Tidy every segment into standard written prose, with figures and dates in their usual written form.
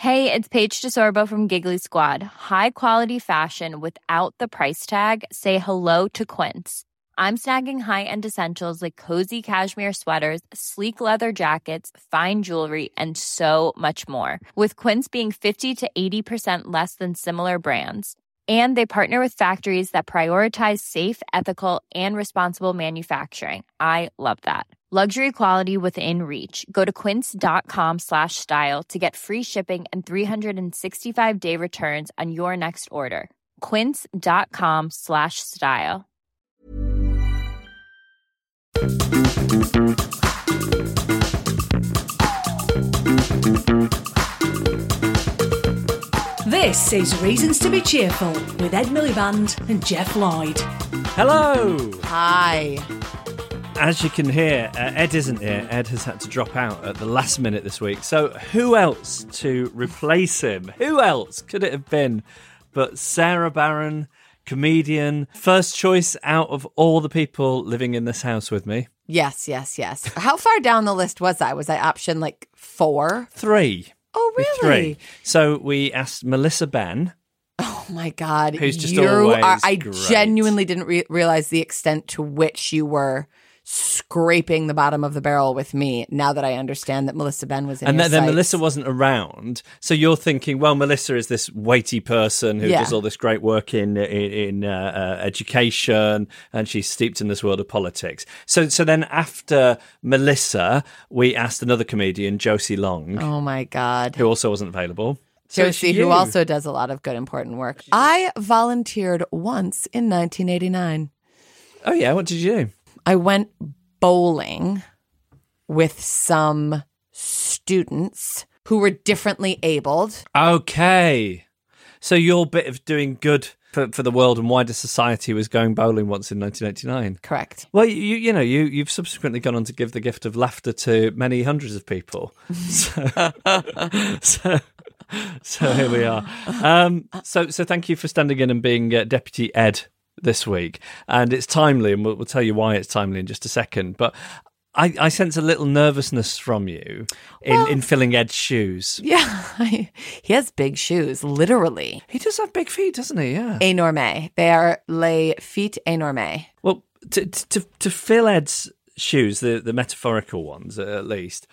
Hey, it's Paige DeSorbo from Giggly Squad. High quality fashion without the price tag. Say hello to Quince. I'm snagging high-end essentials like cozy cashmere sweaters, sleek leather jackets, fine jewelry, and so much more. With Quince being 50 to 80% less than similar brands. And they partner with factories that prioritize safe, ethical, and responsible manufacturing. I love that. Luxury quality within reach. Go to quince.com/style to get free shipping and 365-day returns on your next order. Quince.com/style. This is Reasons to be Cheerful with Ed Miliband and Jeff Lloyd. Hello! Hi. As you can hear, Ed isn't here. Ed has had to drop out at the last minute this week. So who else to replace him? Who else could it have been but Sarah Barron, comedian, first choice out of all the people living in this house with me? Yes. How far down the list was I? Was I option like 4? 3. Oh, really? 3. So we asked Melissa Benn. Oh my God. Who's just always I great. genuinely didn't realize the extent to which you were scraping the bottom of the barrel with me now that I understand that Melissa Benn was in and your then sights. Melissa wasn't around, so you're thinking, well, Melissa is this weighty person who does all this great work in education, and she's steeped in this world of politics. So then after Melissa, we asked another comedian, Josie Long. Oh my God. Who also wasn't available. Josie, who also does a lot of good, important work. I volunteered once in 1989. Oh yeah, what did you do? I went bowling with some students who were differently abled. Okay. So your bit of doing good for the world and wider society was going bowling once in 1989. Correct. Well, you've subsequently gone on to give the gift of laughter to many hundreds of people. So here we are. So thank you for standing in and being Deputy Ed this week. And it's timely, and we'll tell you why it's timely in just a second. But I sense a little nervousness from you in filling Ed's shoes. Yeah, he has big shoes, literally. He does have big feet, doesn't he? Yeah. Énorme. They are les feet énormes. Well, to fill Ed's shoes, the metaphorical ones at least,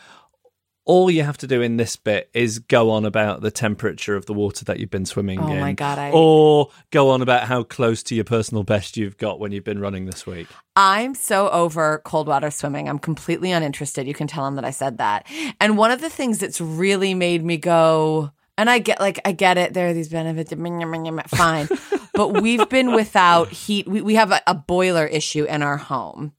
all you have to do in this bit is go on about the temperature of the water that you've been swimming in. Oh my God. Or go on about how close to your personal best you've got when you've been running this week. I'm so over cold water swimming. I'm completely uninterested. You can tell him that I said that. And one of the things that's really made me go, and I get it, there are these benefits, fine. But we've been without heat. We have a boiler issue in our home.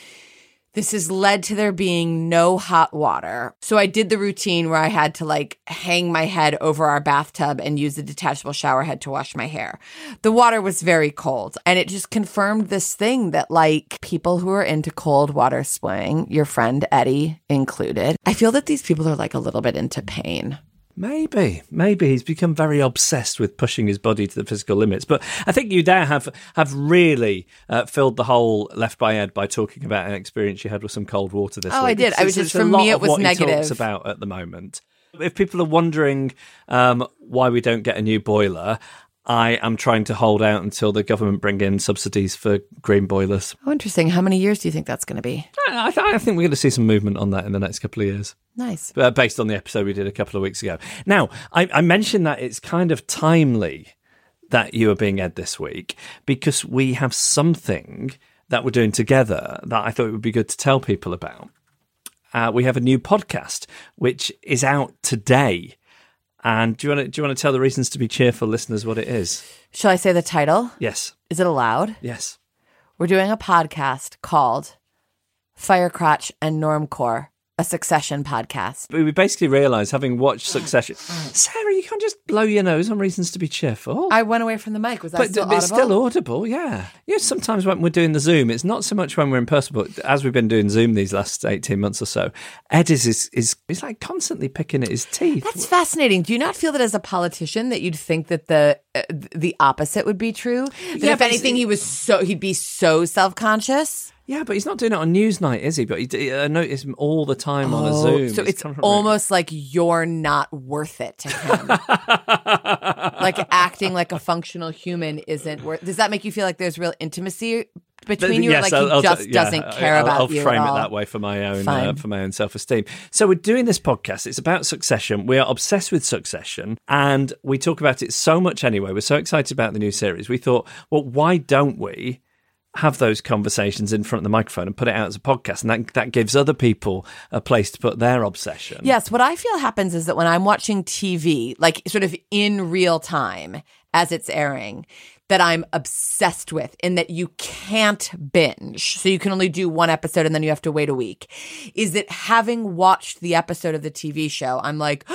This has led to there being no hot water. So I did the routine where I had to hang my head over our bathtub and use the detachable shower head to wash my hair. The water was very cold, and it just confirmed this thing that people who are into cold water swimming, your friend Eddie included, I feel that these people are a little bit into pain. Maybe he's become very obsessed with pushing his body to the physical limits. But I think you now have really filled the hole left by Ed by talking about an experience you had with some cold water this week. Oh, I did. For me, it was what negative. He talks about at the moment. If people are wondering why we don't get a new boiler, I am trying to hold out until the government bring in subsidies for green boilers. Oh, interesting. How many years do you think that's going to be? I think we're going to see some movement on that in the next couple of years. Nice. Based on the episode we did a couple of weeks ago. Now, I mentioned that it's kind of timely that you are being Ed this week because we have something that we're doing together that I thought it would be good to tell people about. We have a new podcast, which is out today. And do you want to tell the Reasons to be Cheerful listeners what it is? Shall I say the title? Yes. Is it allowed? Yes. We're doing a podcast called Firecrotch and Normcore, a Succession podcast. We basically realised, having watched Succession, Sarah, you can't just blow your nose on Reasons to be Cheerful. I went away from the mic. Was that still audible? It's still audible, yeah. Sometimes when we're doing the Zoom, it's not so much when we're in person, but as we've been doing Zoom these last 18 months or so, Ed is constantly picking at his teeth. That's fascinating. Do you not feel that as a politician that you'd think that the opposite would be true? That if anything, he'd be so self-conscious? Yeah, but he's not doing it on Newsnight, is he? But I notice him all the time on a Zoom. So it's almost like you're not worth it to him. Like acting like a functional human isn't worth. Does that make you feel like there's real intimacy between you? Yes, or like he just doesn't care about you I'll frame at all? it that way for my own self-esteem. So we're doing this podcast. It's about Succession. We are obsessed with Succession, and we talk about it so much anyway. We're so excited about the new series. We thought, well, why don't we have those conversations in front of the microphone and put it out as a podcast, and that gives other people a place to put their obsession. Yes, what I feel happens is that when I'm watching TV, like sort of in real time as it's airing, that I'm obsessed with, in that you can't binge, so you can only do one episode and then you have to wait a week, is that having watched the episode of the TV show, I'm like,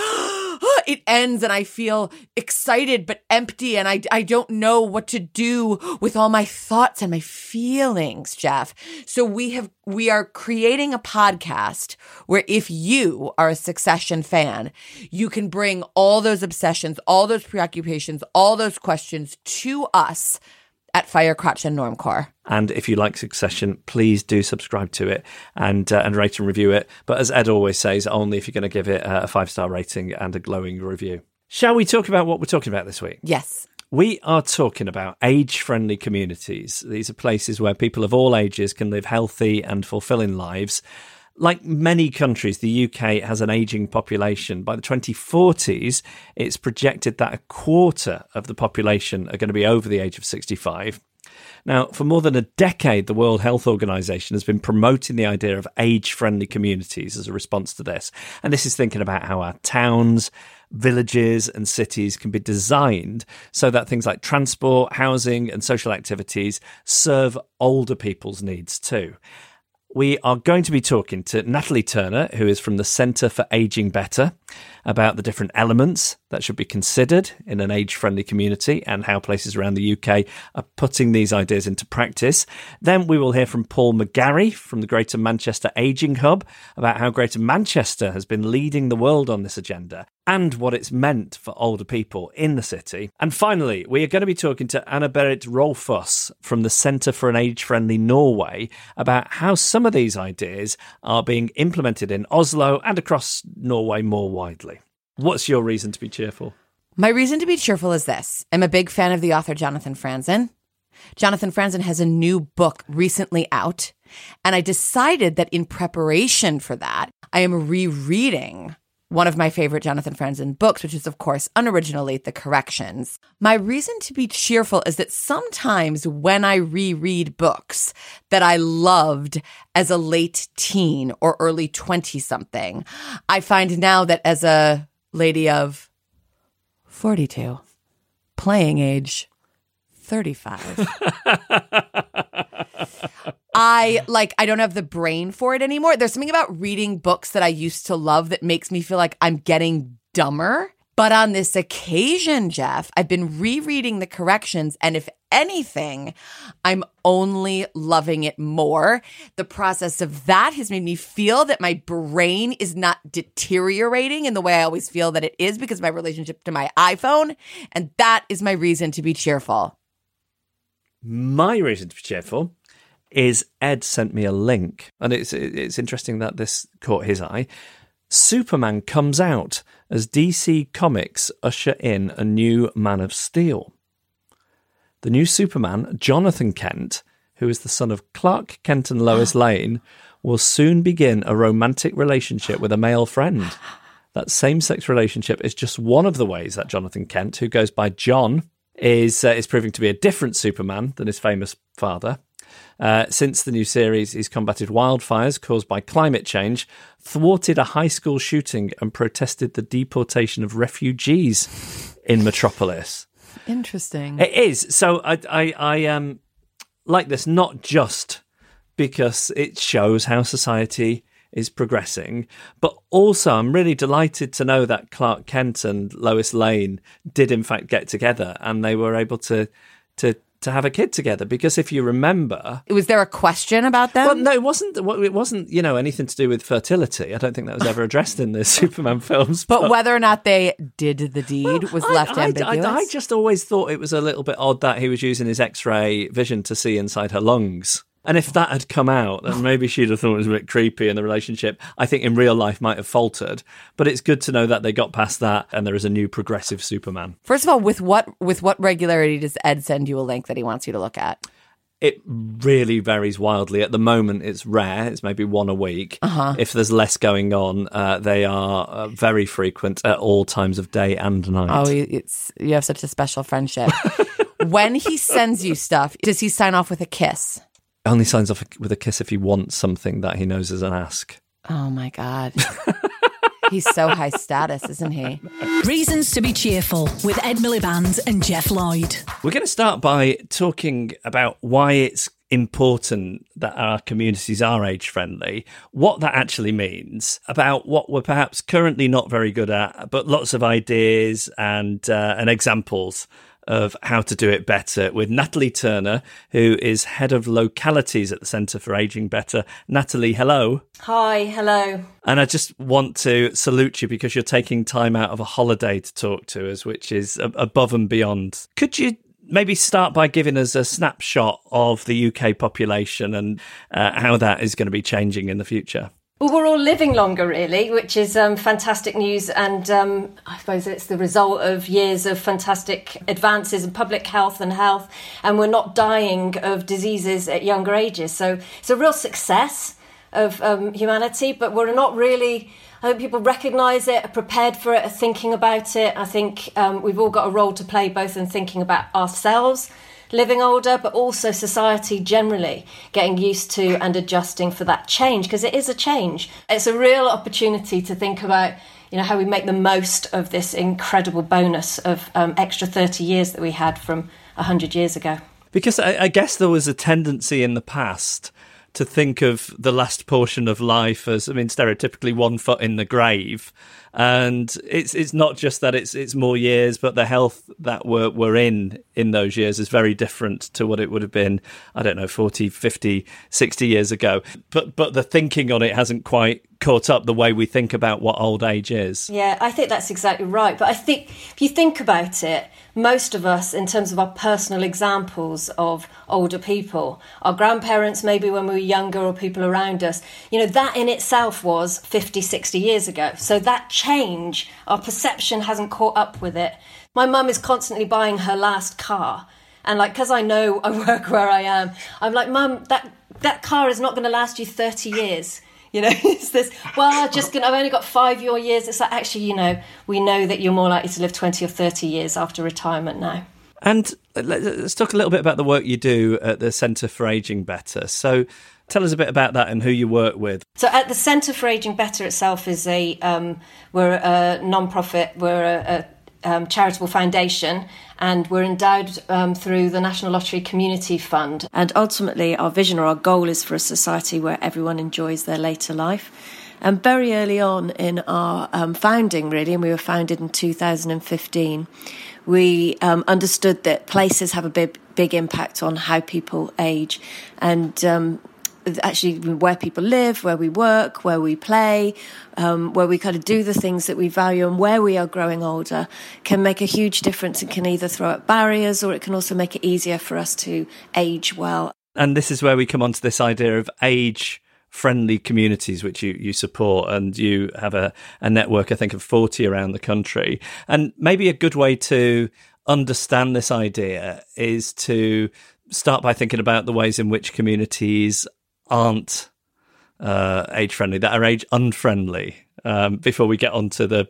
it ends and I feel excited but empty, and I don't know what to do with all my thoughts and my feelings, Jeff. So we are creating a podcast where if you are a Succession fan, you can bring all those obsessions, all those preoccupations, all those questions to us at Firecrotch and Normcore. And if you like Succession, please do subscribe to it and rate and review it. But as Ed always says, only if you're going to give it a 5-star rating and a glowing review. Shall we talk about what we're talking about this week? Yes. We are talking about age-friendly communities. These are places where people of all ages can live healthy and fulfilling lives. Like many countries, the UK has an ageing population. By the 2040s, it's projected that a quarter of the population are going to be over the age of 65. Now, for more than a decade, the World Health Organization has been promoting the idea of age-friendly communities as a response to this. And this is thinking about how our towns, villages and cities can be designed so that things like transport, housing and social activities serve older people's needs too. We are going to be talking to Natalie Turner, who is from the Centre for Ageing Better, about the different elements that should be considered in an age-friendly community and how places around the UK are putting these ideas into practice. Then we will hear from Paul McGarry from the Greater Manchester Ageing Hub about how Greater Manchester has been leading the world on this agenda and what it's meant for older people in the city. And finally, we are going to be talking to Anna-Berit Rolfos from the Centre for an Age-Friendly Norway about how some of these ideas are being implemented in Oslo and across Norway more widely. What's your reason to be cheerful? My reason to be cheerful is this. I'm a big fan of the author Jonathan Franzen. Jonathan Franzen has a new book recently out, and I decided that in preparation for that, I am rereading one of my favorite Jonathan Franzen books, which is, of course, unoriginally The Corrections. My reason to be cheerful is that sometimes when I reread books that I loved as a late teen or early 20-something, I find now that as a lady of 42, playing age 35, I don't have the brain for it anymore. There's something about reading books that I used to love that makes me feel like I'm getting dumber. But on this occasion, Jeff, I've been rereading The Corrections, and if anything, I'm only loving it more. The process of that has made me feel that my brain is not deteriorating in the way I always feel that it is because of my relationship to my iPhone, and that is my reason to be cheerful. My reason to be cheerful is Ed sent me a link, and it's interesting that this caught his eye. Superman comes out as DC Comics usher in a new Man of Steel. The new Superman, Jonathan Kent, who is the son of Clark Kent and Lois Lane, will soon begin a romantic relationship with a male friend. That same-sex relationship is just one of the ways that Jonathan Kent, who goes by John, is proving to be a different Superman than his famous father. Since the new series, he's combated wildfires caused by climate change, thwarted a high school shooting, and protested the deportation of refugees in Metropolis. Interesting. It is. So I like this not just because it shows how society is progressing, but also I'm really delighted to know that Clark Kent and Lois Lane did in fact get together and they were able to have a kid together, because if you remember, Was there a question about them? well, no, it wasn't anything to do with fertility. I don't think that was ever addressed in the Superman films. But whether or not they did the deed was left ambiguous. I just always thought it was a little bit odd that he was using his X-ray vision to see inside her lungs. And if that had come out, then maybe she'd have thought it was a bit creepy and the relationship, I think, in real life might have faltered. But it's good to know that they got past that and there is a new progressive Superman. First of all, with what regularity does Ed send you a link that he wants you to look at? It really varies wildly. At the moment, it's rare. It's maybe one a week. If there's less going on, they are very frequent at all times of day and night. Oh, you have such a special friendship. When he sends you stuff, does he sign off with a kiss? Only signs off with a kiss if he wants something that he knows is an ask. Oh, my God. He's so high status, isn't he? Reasons to be cheerful with Ed Miliband and Jeff Lloyd. We're going to start by talking about why it's important that our communities are age-friendly, what that actually means, about what we're perhaps currently not very good at, but lots of ideas and examples of how to do it better with Natalie Turner, who is Head of Localities at the Centre for Ageing Better. Natalie, hello. Hi, hello. And I just want to salute you because you're taking time out of a holiday to talk to us, which is above and beyond. Could you maybe start by giving us a snapshot of the UK population and how that is going to be changing in the future? Well, we're all living longer, really, which is fantastic news. And I suppose it's the result of years of fantastic advances in public health. And we're not dying of diseases at younger ages. So it's a real success of humanity, but we're not really... I hope people recognise it, are prepared for it, are thinking about it. I think we've all got a role to play, both in thinking about ourselves living older, but also society generally getting used to and adjusting for that change, because it is a change. It's a real opportunity to think about, how we make the most of this incredible bonus of extra 30 years that we had from 100 years ago. Because I guess there was a tendency in the past to think of the last portion of life as, stereotypically 1 foot in the grave. And it's not just that it's more years, but the health that we're in those years is very different to what it would have been, 40, 50, 60 years ago. But the thinking on it hasn't quite caught up the way we think about what old age is. Yeah, I think that's exactly right. But I think if you think about it, most of us, in terms of our personal examples of older people, our grandparents, maybe when we were younger, or people around us, that in itself was 50, 60 years ago. So that change, our perception hasn't caught up with it. My mum is constantly buying her last car. And because I know I work where I am, I'm like, Mum, that car is not going to last you 30 years. It's this, I've only got 5 more years. It's like, actually, we know that you're more likely to live 20 or 30 years after retirement now. And let's talk a little bit about the work you do at the Centre for Ageing Better. So tell us a bit about that and who you work with. So at the Centre for Ageing Better itself is we're a non-profit, we're a charitable foundation, and we're endowed through the National Lottery Community Fund. And ultimately, our vision or our goal is for a society where everyone enjoys their later life. And very early on in our founding, really, and we were founded in 2015, we understood that places have a big impact on how people age. And actually where people live, where we work, where we play, where we kind of do the things that we value and where we are growing older can make a huge difference and can either throw up barriers or it can also make it easier for us to age well. And this is where we come on to this idea of age-friendly communities, which you support, and you have a network, I think, of 40 around the country. And maybe a good way to understand this idea is to start by thinking about the ways in which communities aren't age-friendly, that are age-unfriendly, before we get on to the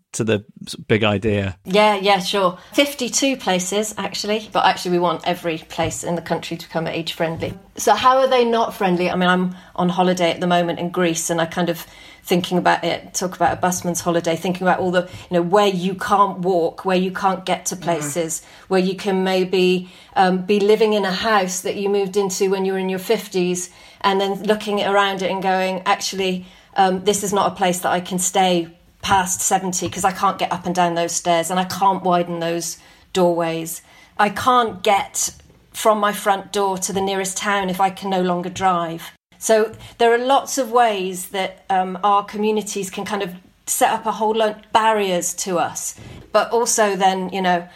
big idea. Yeah, sure. 52 places, actually. But actually, we want every place in the country to become age-friendly. So how are they not friendly? I'm on holiday at the moment in Greece, and I kind of thinking about it, talk about a busman's holiday, thinking about all the, where you can't walk, where you can't get to places, where you can maybe be living in a house that you moved into when you were in your 50s, and then looking around it and going, actually, this is not a place that I can stay past 70 because I can't get up and down those stairs and I can't widen those doorways. I can't get from my front door to the nearest town if I can no longer drive. So there are lots of ways that our communities can kind of set up a whole lot of barriers to us. But also then,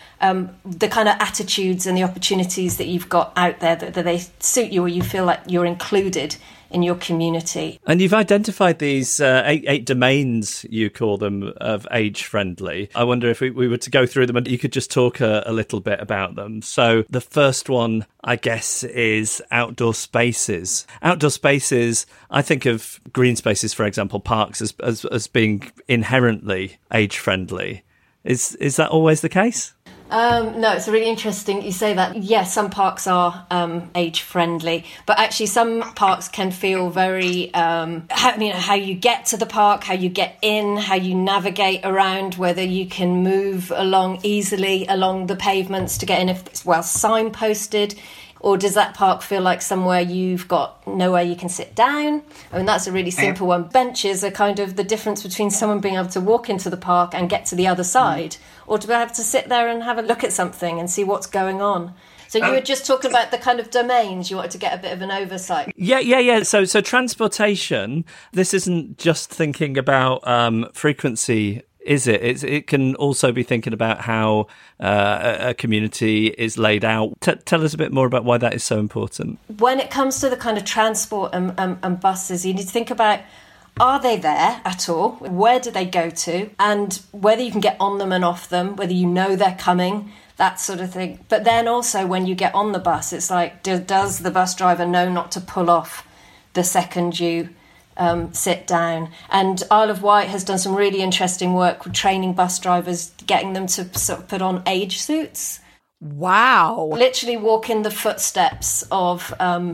the kind of attitudes and the opportunities that you've got out there, that they suit you, or you feel like you're included in your community. And you've identified these eight domains, you call them, of age-friendly. I wonder if we were to go through them and you could just talk a little bit about them. So the first one, I guess, is outdoor spaces. Outdoor spaces, I think of green spaces, for example, parks, as being inherently age-friendly. Is that always the case? No, it's really interesting you say that. Yes, some parks are age friendly, but actually some parks can feel very, how you get to the park, how you get in, how you navigate around, whether you can move along easily along the pavements to get in if it's well signposted. Or does that park feel like somewhere you've got nowhere you can sit down? I mean, that's a really simple one. Benches are kind of the difference between someone being able to walk into the park and get to the other side, or to be able to sit there and have a look at something and see what's going on. So you were just talking about the kind of domains. You wanted to get a bit of an oversight. Yeah. So transportation, this isn't just thinking about frequency, is it? It can also be thinking about how a community is laid out. Tell us a bit more about why that is so important. When it comes to the kind of transport and buses, you need to think about, are they there at all? Where do they go to? And whether you can get on them and off them, whether you know they're coming, that sort of thing. But then also when you get on the bus, it's like, does the bus driver know not to pull off the second you sit down? And Isle of Wight has done some really interesting work with training bus drivers, getting them to sort of put on age suits. Wow. Literally walk in the footsteps of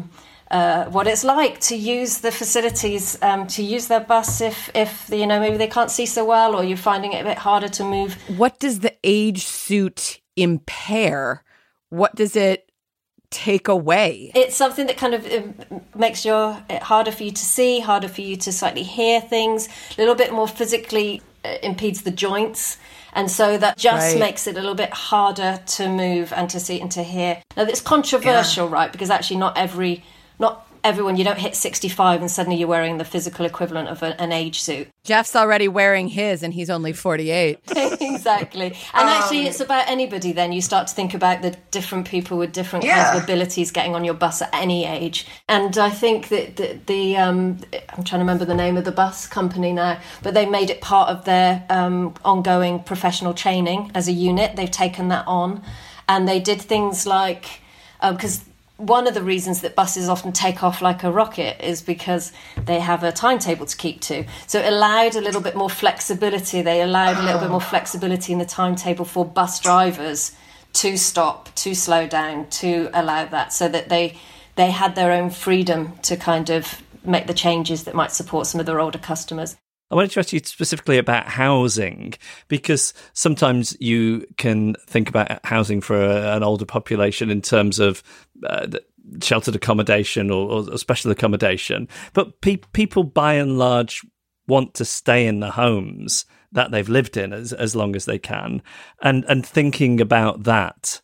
what it's like to use the facilities, to use their bus if maybe they can't see so well, or you're finding it a bit harder to move. What does the age suit impair? What does it take away? It's something that kind of makes it harder for you to see, harder for you to slightly hear things, a little bit more physically impedes the joints. And so that just makes it a little bit harder to move and to see and to hear. Now, it's controversial, right? Because actually not everyone, you don't hit 65 and suddenly you're wearing the physical equivalent of an age suit. Jeff's already wearing his and he's only 48. Exactly. And actually it's about anybody then. You start to think about the different people with different kinds of abilities getting on your bus at any age. And I think that I'm trying to remember the name of the bus company now, but they made it part of their ongoing professional training as a unit. They've taken that on, and they did things like, because one of the reasons that buses often take off like a rocket is because they have a timetable to keep to. So it allowed a little bit more flexibility. They allowed a little bit more flexibility in the timetable for bus drivers to stop, to slow down, to allow that, so that they had their own freedom to kind of make the changes that might support some of their older customers. I wanted to ask you specifically about housing, because sometimes you can think about housing for an older population in terms of sheltered accommodation or special accommodation. But people, by and large, want to stay in the homes that they've lived in as long as they can. And thinking about that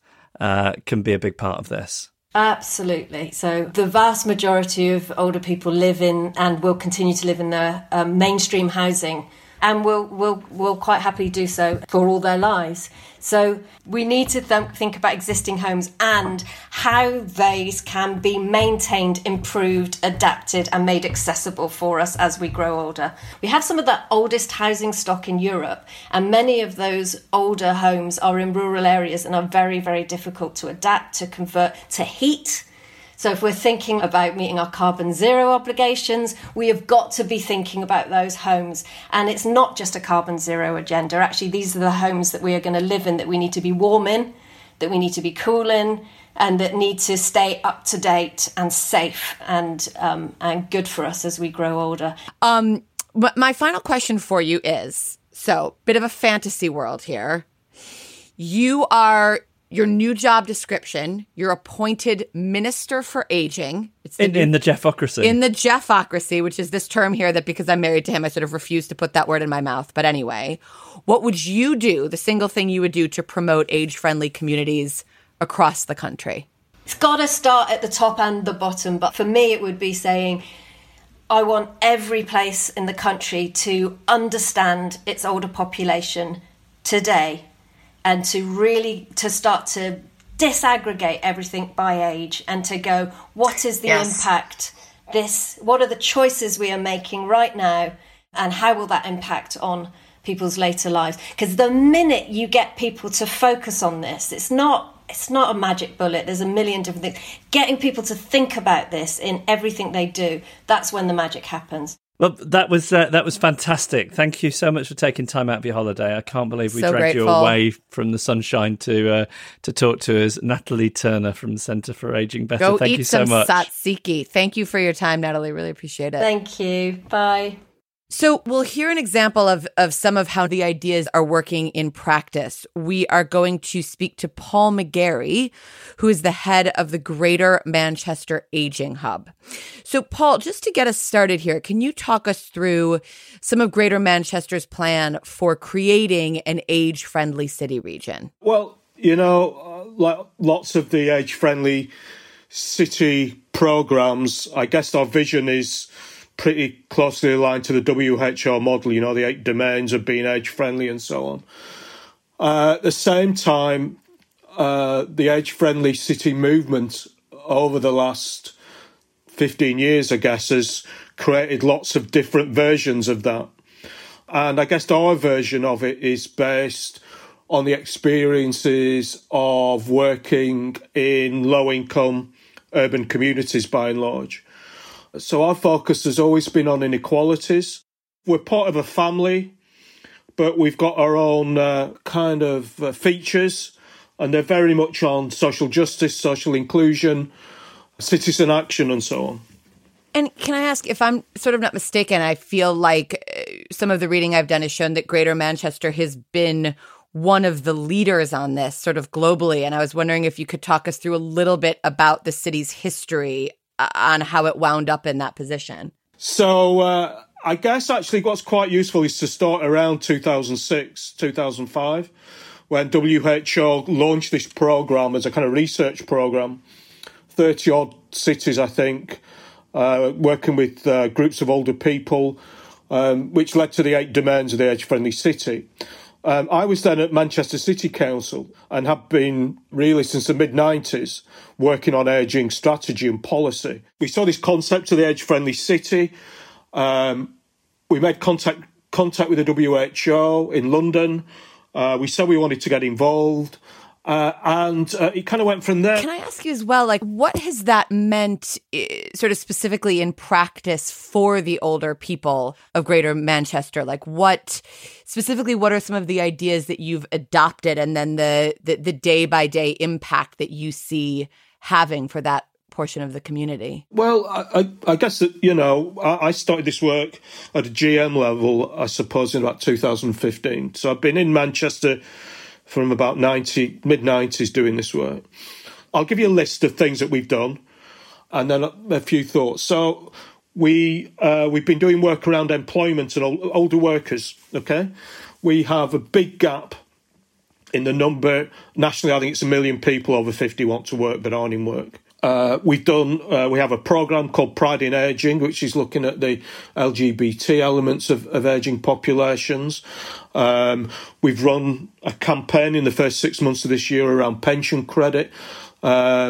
can be a big part of this. Absolutely. So the vast majority of older people live in and will continue to live in their mainstream housing, and will quite happily do so for all their lives. So we need to think about existing homes and how these can be maintained, improved, adapted and made accessible for us as we grow older. We have some of the oldest housing stock in Europe, and many of those older homes are in rural areas and are very, very difficult to adapt, to convert to heat. So if we're thinking about meeting our carbon zero obligations, we have got to be thinking about those homes. And it's not just a carbon zero agenda. Actually, these are the homes that we are going to live in, that we need to be warm in, that we need to be cool in, and that need to stay up to date and safe and good for us as we grow older. But my final question for you is, so bit of a fantasy world here. Your new job description, you're appointed Minister for Aging. It's in the Jeffocracy. In the Jeffocracy, which is this term here that because I'm married to him, I sort of refuse to put that word in my mouth. But anyway, what would you do, the single thing you would do to promote age-friendly communities across the country? It's got to start at the top and the bottom. But for me, it would be saying, I want every place in the country to understand its older population today, and to start to disaggregate everything by age and to go, what is the impact? What are the choices we are making right now, and how will that impact on people's later lives? Because the minute you get people to focus on this, it's not a magic bullet. There's a million different things. Getting people to think about this in everything they do, that's when the magic happens. Well, that was fantastic. Thank you so much for taking time out of your holiday. I can't believe we dragged you away from the sunshine to talk to us. Natalie Turner from the Centre for Ageing Better. Thank you so much. Go eat some tzatziki. Thank you for your time, Natalie. Really appreciate it. Thank you. Bye. So we'll hear an example of some of how the ideas are working in practice. We are going to speak to Paul McGarry, who is the head of the Greater Manchester Aging Hub. So Paul, just to get us started here, can you talk us through some of Greater Manchester's plan for creating an age-friendly city region? Well, like lots of the age-friendly city programmes, I guess our vision is pretty closely aligned to the WHO model, the 8 domains of being age-friendly and so on. At the same time, the age-friendly city movement over the last 15 years, I guess, has created lots of different versions of that. And I guess our version of it is based on the experiences of working in low-income urban communities by and large. So our focus has always been on inequalities. We're part of a family, but we've got our own kind of features, and they're very much on social justice, social inclusion, citizen action, and so on. And can I ask, if I'm sort of not mistaken, I feel like some of the reading I've done has shown that Greater Manchester has been one of the leaders on this sort of globally. And I was wondering if you could talk us through a little bit about the city's history on how it wound up in that position. So I guess actually what's quite useful is to start around 2006, 2005, when WHO launched this programme as a kind of research programme. 30-odd cities, I think, working with groups of older people, which led to the 8 domains of the age-friendly city. I was then at Manchester City Council and have been really since the mid-90s working on ageing strategy and policy. We saw this concept of the age-friendly city. We made contact with the WHO in London. We said we wanted to get involved. And it kind of went from there. Can I ask you as well, like, what has that meant sort of specifically in practice for the older people of Greater Manchester? Like, what are some of the ideas that you've adopted, and then the day-by-day impact that you see having for that portion of the community? Well, I guess that, I started this work at a GM level, I suppose, in about 2015. So I've been in Manchester from about mid-90s doing this work. I'll give you a list of things that we've done and then a few thoughts. So we've been doing work around employment and older workers, okay? We have a big gap in the number. Nationally, I think it's 1 million people over 50 want to work but aren't in work. We have a programme called Pride in Ageing, which is looking at the LGBT elements of ageing populations. We've run a campaign in the first 6 months of this year around pension credit. I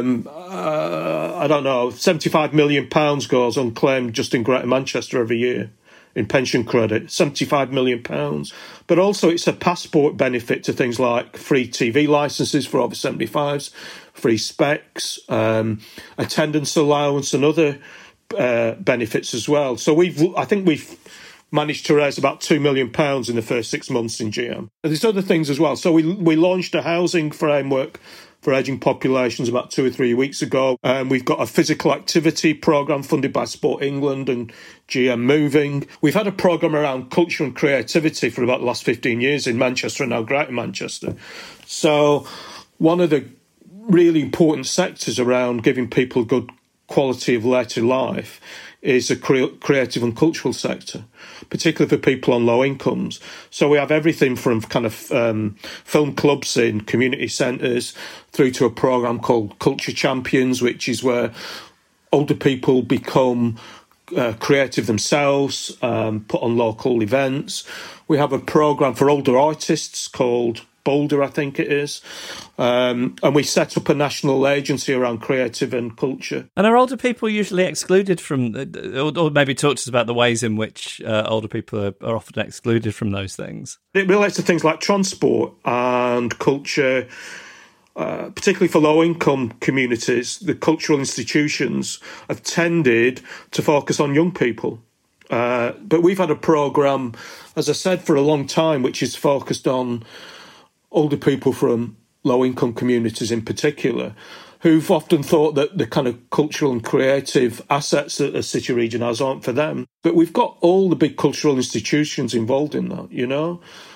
don't know, £75 million goes unclaimed just in Greater Manchester every year in pension credit, £75 million. But also it's a passport benefit to things like free TV licences for over 75s, free specs, attendance allowance and other benefits as well. So I think we've managed to raise about £2 million in the first 6 months in GM. And there's other things as well. So we launched a housing framework for ageing populations about 2 or 3 weeks ago. We've got a physical activity programme funded by Sport England and GM Moving. We've had a programme around culture and creativity for about the last 15 years in Manchester and now Greater Manchester. So one of the really important sectors around giving people good quality of later life is the creative and cultural sector, particularly for people on low incomes. So we have everything from kind of film clubs in community centres through to a programme called Culture Champions, which is where older people become creative themselves, put on local events. We have a programme for older artists called Boulder, I think it is. And we set up a national agency around creative and culture. And are older people usually excluded from, or maybe talk to us about the ways in which older people are often excluded from those things? It relates to things like transport and culture, particularly for low-income communities. The cultural institutions have tended to focus on young people. But we've had a programme, as I said, for a long time, which is focused on older people from low-income communities in particular, who've often thought that the kind of cultural and creative assets that a city region has aren't for them. But we've got all the big cultural institutions involved in that, you know.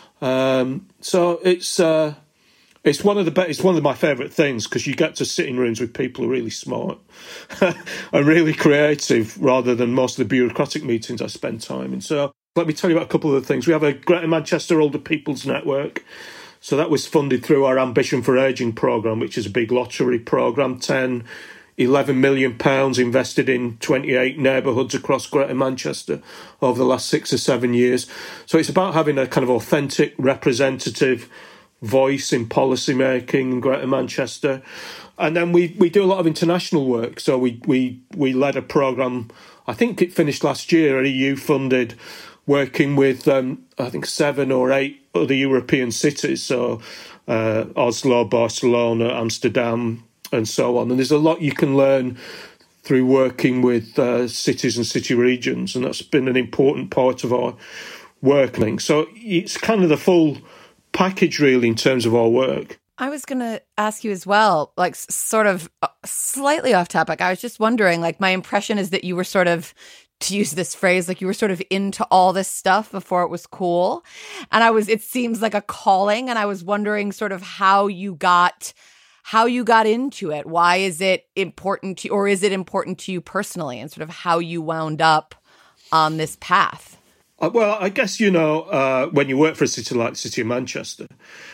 So it's one of my favourite things, because you get to sit in rooms with people who are really smart and really creative, rather than most of the bureaucratic meetings I spend time in. So let me tell you about a couple of the things. We have a Greater Manchester Older People's Network. So that was funded through our Ambition for Ageing programme, which is a big lottery programme. 11 million pounds invested in 28 neighbourhoods across Greater Manchester over the last 6 or 7 years. So it's about having a kind of authentic, representative voice in policy making in Greater Manchester. And then we do a lot of international work. So we led a programme, I think it finished last year, EU funded, working with I think 7 or 8 other European cities, so Oslo, Barcelona, Amsterdam, and so on. And there's a lot you can learn through working with cities and city regions, and that's been an important part of our work. So it's kind of the full package, really, in terms of our work. I was going to ask you as well, like sort of slightly off topic. I was just wondering, like, my impression is that you were sort of, to use this phrase, like you were sort of into all this stuff before it was cool. And it seems like a calling. And I was wondering sort of how you got into it. Why is it important to you, or is it important to you personally, and sort of how you wound up on this path? Well, I guess, when you work for a city like the City of Manchester,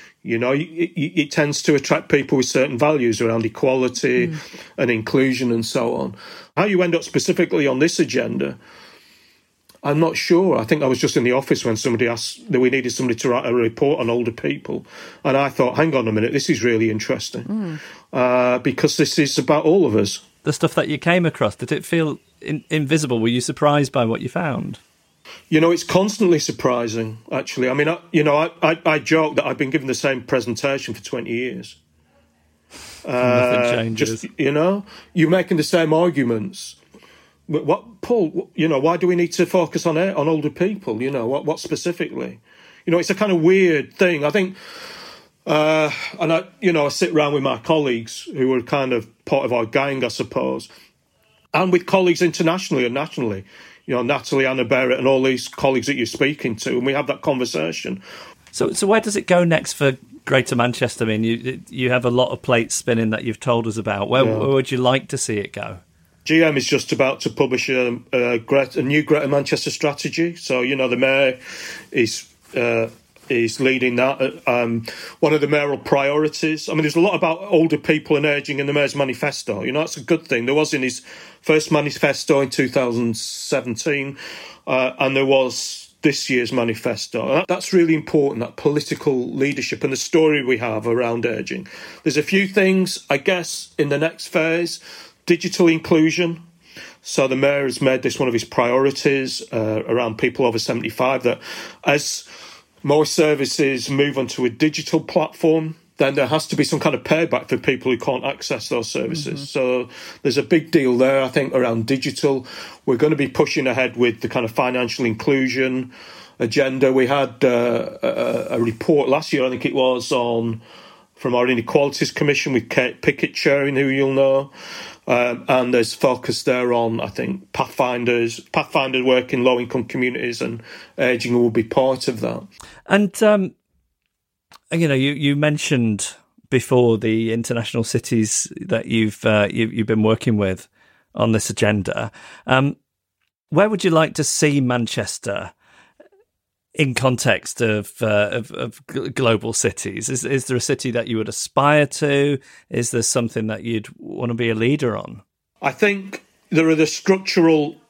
it tends to attract people with certain values around equality and inclusion and so on. How you end up specifically on this agenda, I'm not sure. I think I was just in the office when somebody asked that we needed somebody to write a report on older people. And I thought, hang on a minute, this is really interesting because this is about all of us. The stuff that you came across, did it feel invisible? Were you surprised by what you found? It's constantly surprising, actually. I mean, I joke that I've been given the same presentation for 20 years. Nothing changes. You're making the same arguments. What, Paul, why do we need to focus on older people? What specifically? It's a kind of weird thing. I think, and I sit around with my colleagues who are kind of part of our gang, I suppose, and with colleagues internationally and nationally. Natalie, Anna Barrett, and all these colleagues that you're speaking to, and we have that conversation. So where does it go next for Greater Manchester? I mean, you have a lot of plates spinning that you've told us about. Where would you like to see it go? GM is just about to publish a new Greater Manchester strategy. So, the mayor is leading that. One of the mayoral priorities. I mean, there's a lot about older people and ageing in the mayor's manifesto. That's a good thing. There was in his first manifesto in 2017, and there was this year's manifesto. And that's really important, that political leadership and the story we have around ageing. There's a few things, I guess, in the next phase. Digital inclusion. So the mayor has made this one of his priorities around people over 75, that as more services move onto a digital platform, then there has to be some kind of payback for people who can't access those services. Mm-hmm. So there's a big deal there, I think, around digital. We're going to be pushing ahead with the kind of financial inclusion agenda. We had a report last year, I think it was, from our Inequalities Commission with Kate Pickett chairing, who you'll know. And there's focus there on, I think, Pathfinder work in low-income communities, and ageing will be part of that. And, you mentioned before the international cities that you've been working with on this agenda. Where would you like to see Manchester in context of global cities? Is there a city that you would aspire to? Is there something that you'd want to be a leader on? I think there are the structural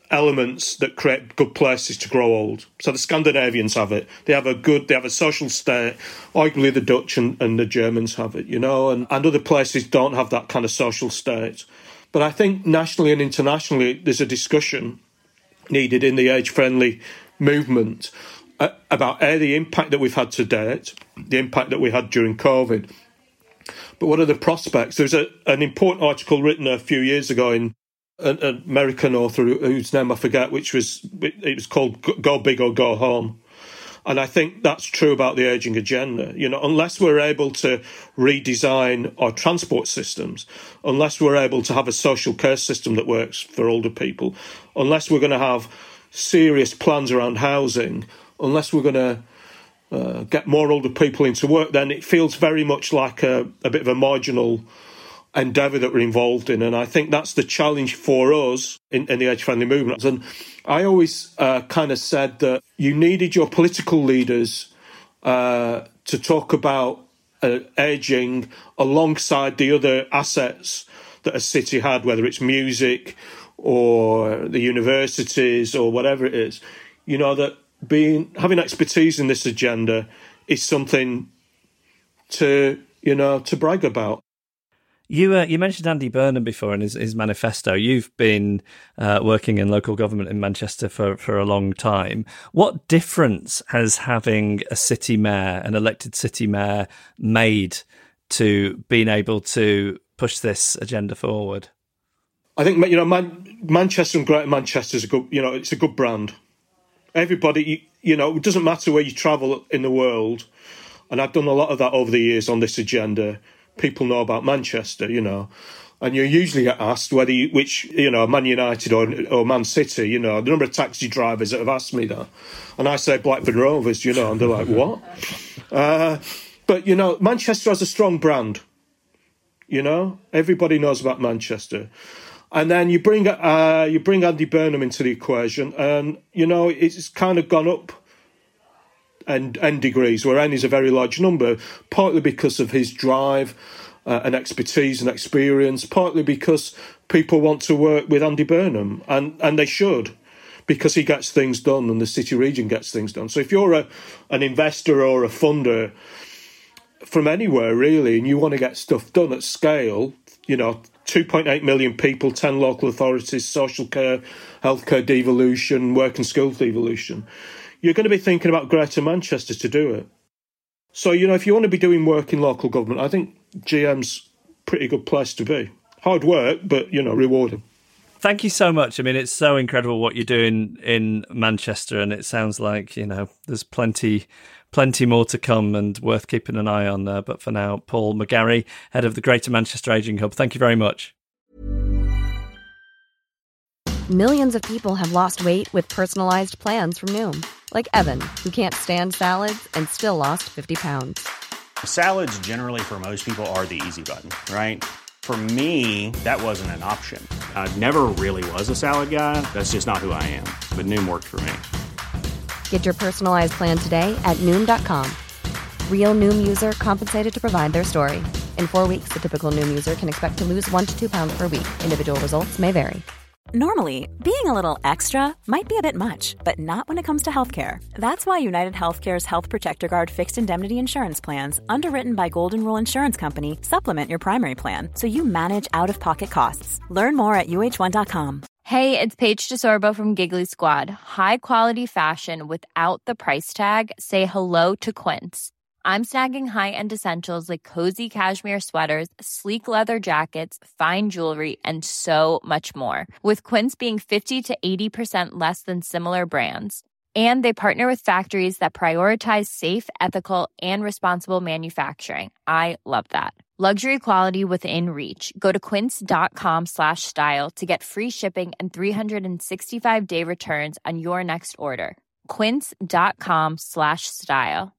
elements that create good places to grow old. So the Scandinavians have it. They have a social state. Arguably the Dutch and the Germans have it, and other places don't have that kind of social state. But I think nationally and internationally, there's a discussion needed in the age-friendly movement about the impact that we've had to date, the impact that we had during COVID. But what are the prospects? There's an important article written a few years ago in an American author whose name I forget, it was called Go Big or Go Home. And I think that's true about the ageing agenda. Unless we're able to redesign our transport systems, unless we're able to have a social care system that works for older people, unless we're going to have serious plans around housing, unless we're going to get more older people into work, then it feels very much like a bit of a marginal endeavour that we're involved in. And I think that's the challenge for us in the age-friendly movement. And I always kind of said that you needed your political leaders to talk about ageing alongside the other assets that a city had, whether it's music or the universities or whatever it is. That having expertise in this agenda is something to brag about. You mentioned Andy Burnham before and his manifesto. You've been working in local government in Manchester for a long time. What difference has having a city mayor, an elected city mayor, made to being able to push this agenda forward? I think Manchester and Greater Manchester is it's a good brand. Everybody, it doesn't matter where you travel in the world, and I've done a lot of that over the years on this agenda. People know about Manchester, and you usually get asked whether Man United or Man City, the number of taxi drivers that have asked me that. And I say Blackburn Rovers, and they're like, what? But Manchester has a strong brand, everybody knows about Manchester. And then you bring Andy Burnham into the equation, and, it's kind of gone up and N degrees, where N is a very large number, partly because of his drive and expertise and experience, partly because people want to work with Andy Burnham, and they should, because he gets things done and the city region gets things done. So if you're an investor or a funder from anywhere, really, and you want to get stuff done at scale, 2.8 million people, 10 local authorities, social care, healthcare devolution, work and skills devolution, you're going to be thinking about Greater Manchester to do it. So, if you want to be doing work in local government, I think GM's a pretty good place to be. Hard work, but, rewarding. Thank you so much. I mean, it's so incredible what you're doing in Manchester, and it sounds like, there's plenty more to come and worth keeping an eye on there. But for now, Paul McGarry, head of the Greater Manchester Ageing Hub, thank you very much. Millions of people have lost weight with personalized plans from Noom. Like Evan, who can't stand salads and still lost 50 pounds. Salads generally for most people are the easy button, right? For me, that wasn't an option. I never really was a salad guy. That's just not who I am. But Noom worked for me. Get your personalized plan today at Noom.com. Real Noom user compensated to provide their story. In 4 weeks, the typical Noom user can expect to lose 1 to 2 pounds per week. Individual results may vary. Normally, being a little extra might be a bit much, but not when it comes to healthcare. That's why United Healthcare's Health Protector Guard fixed indemnity insurance plans, underwritten by Golden Rule Insurance Company, supplement your primary plan so you manage out-of-pocket costs. Learn more at UH1.com. Hey, it's Paige DeSorbo from Giggly Squad. High quality fashion without the price tag. Say hello to Quince. I'm snagging high-end essentials like cozy cashmere sweaters, sleek leather jackets, fine jewelry, and so much more. With Quince being 50 to 80% less than similar brands. And they partner with factories that prioritize safe, ethical, and responsible manufacturing. I love that. Luxury quality within reach. Go to quince.com/style to get free shipping and 365-day returns on your next order. Quince.com/style.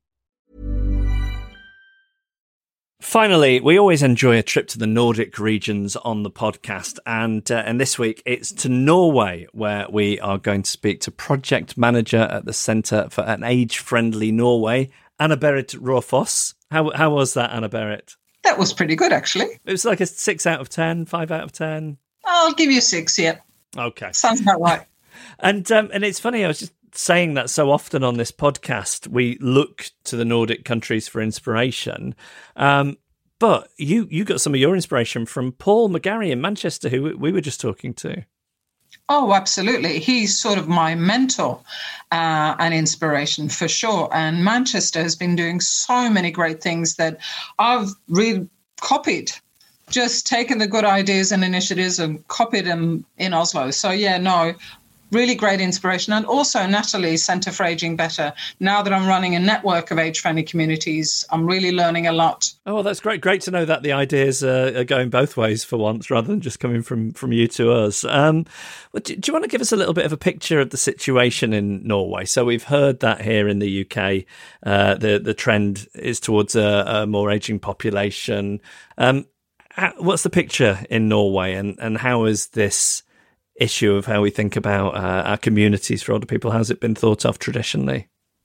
Finally, we always enjoy a trip to the Nordic regions on the podcast, and this week it's to Norway, where we are going to speak to project manager at the Centre for an Age-Friendly Norway, Anna-Berit Raufoss. How was that, Anna-Berit? That was pretty good, actually. It was like a 6 out of 10, 5 out of 10. I'll give you 6, yeah. Okay. Sounds about right. And it's funny, I was just saying that so often on this podcast, we look to the Nordic countries for inspiration. But you got some of your inspiration from Paul McGarry in Manchester, who we were just talking to. Oh, absolutely. He's sort of my mentor and inspiration for sure. And Manchester has been doing so many great things that I've really copied, just taken the good ideas and initiatives and copied them in Oslo. So, yeah, no, really great inspiration. And also Natalie's Centre for Aging Better. Now that I'm running a network of age-friendly communities, I'm really learning a lot. Oh, that's great. Great to know that the ideas are going both ways for once, rather than just coming from you to us. Do you want to give us a little bit of a picture of the situation in Norway? So we've heard that here in the UK, the trend is towards a more ageing population. What's the picture in Norway, and how is this issue of how we think about our communities for older people, how's it been thought of traditionally?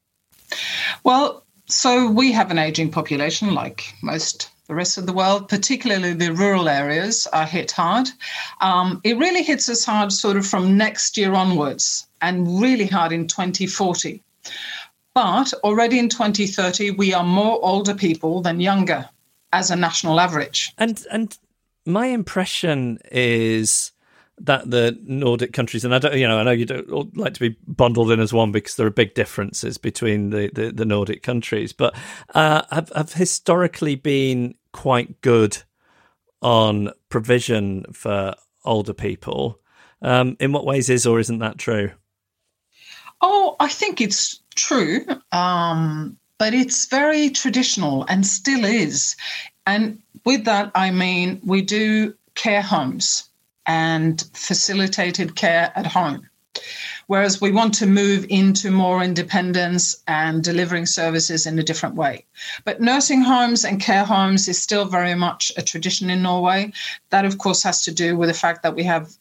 Well, so we have an ageing population like most the rest of the world, particularly the rural areas are hit hard. It really hits us hard sort of from next year onwards, and really hard in 2040. But already in 2030, we are more older people than younger as a national average. And my impression is that the Nordic countries, and I know you don't like to be bundled in as one because there are big differences between the Nordic countries, but have historically been quite good on provision for older people. In what ways is or isn't that true? Oh, I think it's true, but it's very traditional and still is. And with that, I mean, we do care homes and facilitated care at home, whereas we want to move into more independence and delivering services in a different way. But nursing homes and care homes is still very much a tradition in Norway. That, of course, has to do with the fact that we have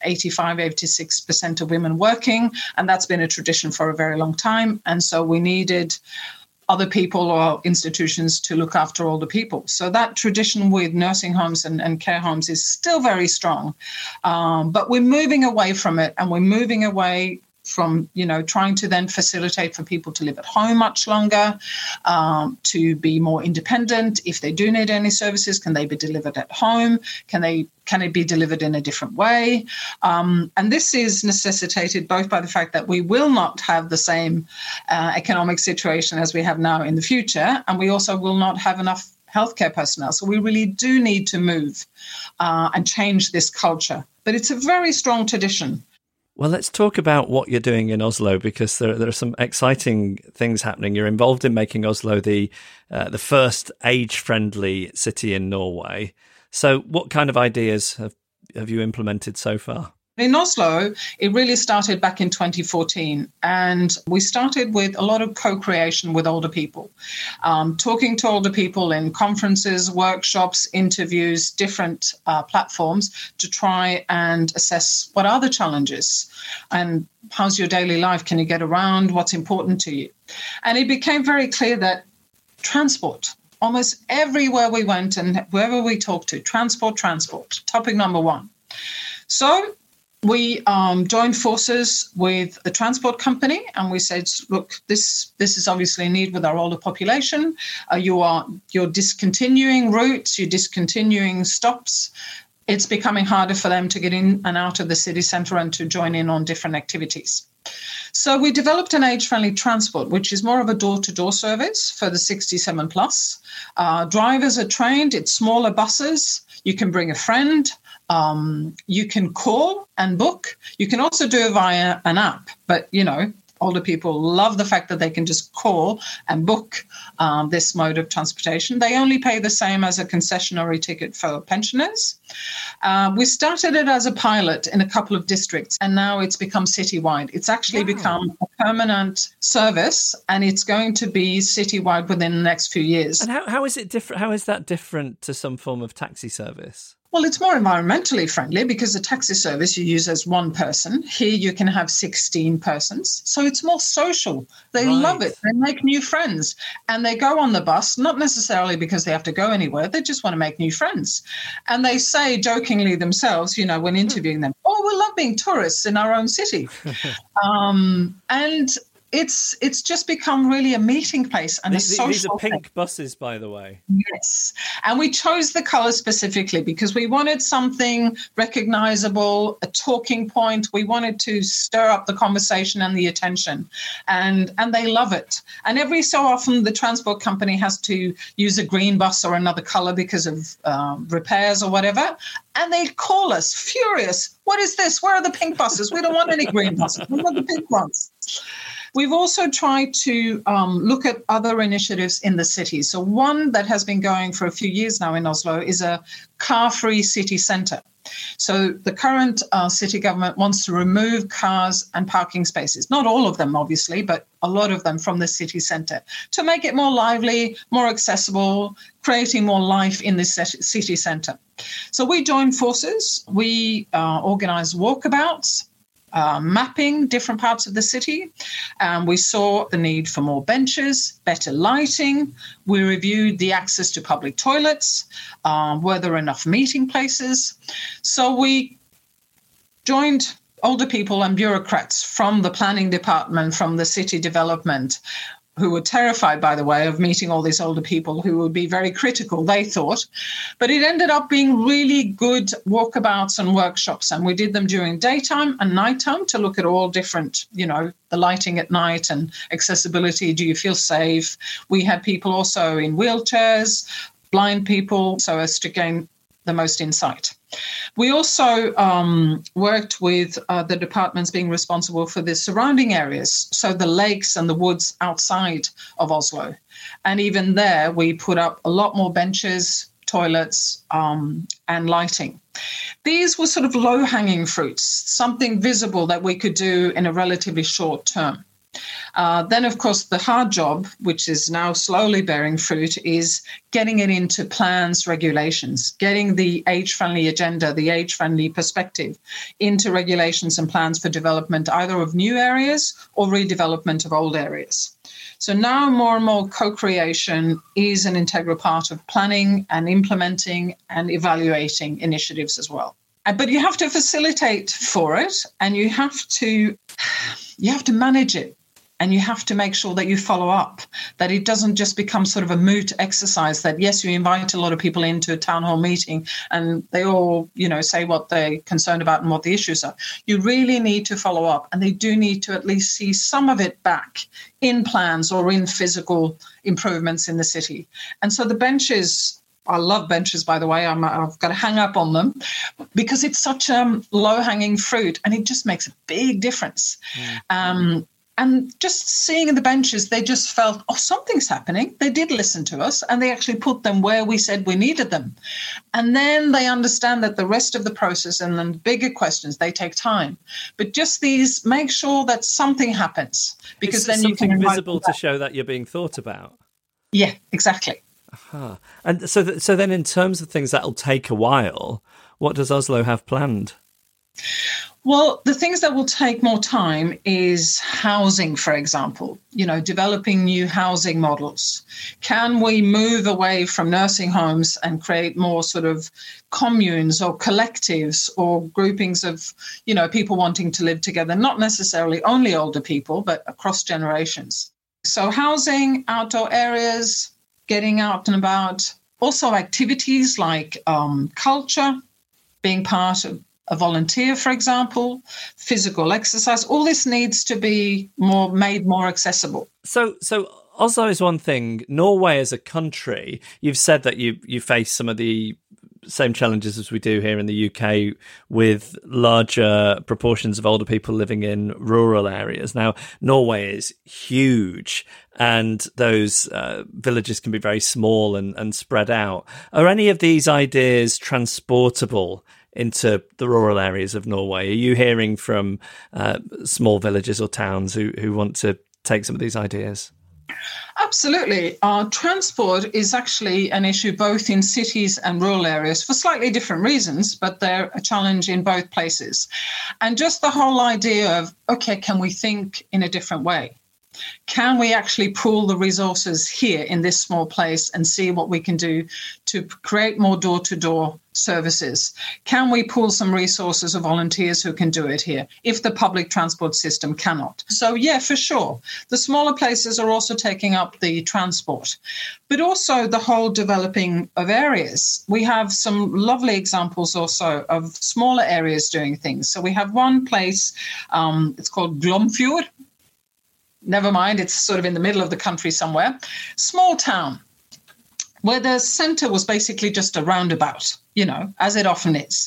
86% of women working, and that's been a tradition for a very long time. And so we needed other people or institutions to look after older people. So that tradition with nursing homes and care homes is still very strong. But we're moving away from it, and we're moving away from, trying to then facilitate for people to live at home much longer, to be more independent. If they do need any services, can they be delivered at home? Can it be delivered in a different way? And this is necessitated both by the fact that we will not have the same economic situation as we have now in the future, and we also will not have enough healthcare personnel. So we really do need to move and change this culture. But it's a very strong tradition. Well, let's talk about what you're doing in Oslo, because there are some exciting things happening. You're involved in making Oslo the first age-friendly city in Norway. So what kind of ideas have you implemented so far? In Oslo, it really started back in 2014, and we started with a lot of co-creation with older people, talking to older people in conferences, workshops, interviews, different platforms to try and assess what are the challenges and how's your daily life, can you get around, what's important to you. And it became very clear that transport, almost everywhere we went and whoever we talked to, transport, topic number one. So we joined forces with the transport company, and we said, look, this is obviously a need with our older population. You're discontinuing routes, you're discontinuing stops. It's becoming harder for them to get in and out of the city centre and to join in on different activities. So we developed an age-friendly transport, which is more of a door-to-door service for the 67 plus. Drivers are trained. It's smaller buses. You can bring a friend. You can call and book. You can also do it via an app, but, older people love the fact that they can just call and book this mode of transportation. They only pay the same as a concessionary ticket for pensioners. We started it as a pilot in a couple of districts, and now it's become citywide. It's actually become a permanent service, and it's going to be citywide within the next few years. And how is it different? How is that different to some form of taxi service? Well, it's more environmentally friendly because the taxi service you use as one person. Here you can have 16 persons. So it's more social. They love it. They make new friends. And they go on the bus, not necessarily because they have to go anywhere. They just want to make new friends. And they say jokingly themselves, you know, when interviewing them, oh, we love being tourists in our own city. And it's just become really a meeting place and a social These are pink thing. buses, by the way. Yes. And we chose the colour specifically because we wanted something recognisable, a talking point. We wanted to stir up the conversation and the attention. And they love it. And every so often the transport company has to use a green bus or another colour because of repairs or whatever. And they call us furious. What is this? Where are the pink buses? We don't want any green buses. We want the pink ones. We've also tried to look at other initiatives in the city. So one that has been going for a few years now in Oslo is a car-free city centre. So the current city government wants to remove cars and parking spaces, not all of them, obviously, but a lot of them from the city centre to make it more lively, more accessible, creating more life in the city centre. So we joined forces. We organised walkabouts, mapping different parts of the city. We saw the need for more benches, better lighting. We reviewed the access to public toilets. Were there enough meeting places? So we joined older people and bureaucrats from the planning department, from the city development, who were terrified, by the way, of meeting all these older people who would be very critical, they thought. But it ended up being really good walkabouts and workshops. And we did them during daytime and nighttime to look at all different, you know, the lighting at night and accessibility. Do you feel safe? We had people also in wheelchairs, blind people, so as to gain the most insight. We also worked with the departments being responsible for the surrounding areas, so the lakes and the woods outside of Oslo. And even there, we put up a lot more benches, toilets, and lighting. These were sort of low-hanging fruits, something visible that we could do in a relatively short term. Then, of course, the hard job, which is now slowly bearing fruit, is getting it into plans, regulations, getting the age-friendly agenda, the age-friendly perspective into regulations and plans for development, either of new areas or redevelopment of old areas. So now more and more co-creation is an integral part of planning and implementing and evaluating initiatives as well. But you have to facilitate for it, and you have to manage it. And you have to make sure that you follow up, that it doesn't just become sort of a moot exercise that, yes, you invite a lot of people into a town hall meeting and they all, you know, say what they're concerned about and what the issues are. You really need to follow up, and they do need to at least see some of it back in plans or in physical improvements in the city. And so the benches, I love benches, by the way. I've got to hang up on them because it's such low-hanging fruit and it just makes a big difference. And just seeing the benches, they just felt, oh, something's happening. They did listen to us, and they actually put them where we said we needed them. And then they understand that the rest of the process and the bigger questions, they take time. But just these, make sure that something happens, because then you can something visible to show that you're being thought about. Yeah, exactly. Uh-huh. And so then in terms of things that'll take a while, what does Oslo have planned? Well, the things that will take more time is housing, for example, you know, developing new housing models. Can we move away from nursing homes and create more sort of communes or collectives or groupings of, you know, people wanting to live together, not necessarily only older people, but across generations. So housing, outdoor areas, getting out and about, also activities like culture, being part of a volunteer, for example, physical exercise. All this needs to be made more accessible. So Oslo is one thing. Norway as a country, you've said that you face some of the same challenges as we do here in the UK with larger proportions of older people living in rural areas. Now, Norway is huge and those villages can be very small and spread out. Are any of these ideas transportable into the rural areas of Norway? Are you hearing from small villages or towns who want to take some of these ideas? Absolutely. Transport is actually an issue both in cities and rural areas for slightly different reasons, but they're a challenge in both places. And just the whole idea of, okay, can we think in a different way? Can we actually pool the resources here in this small place and see what we can do to create more door-to-door services? Can we pool some resources of volunteers who can do it here if the public transport system cannot? So, yeah, for sure. The smaller places are also taking up the transport, but also the whole developing of areas. We have some lovely examples also of smaller areas doing things. So we have one place, it's called Glomfjord. Never mind, it's sort of in the middle of the country somewhere. Small town where the centre was basically just a roundabout, as it often is.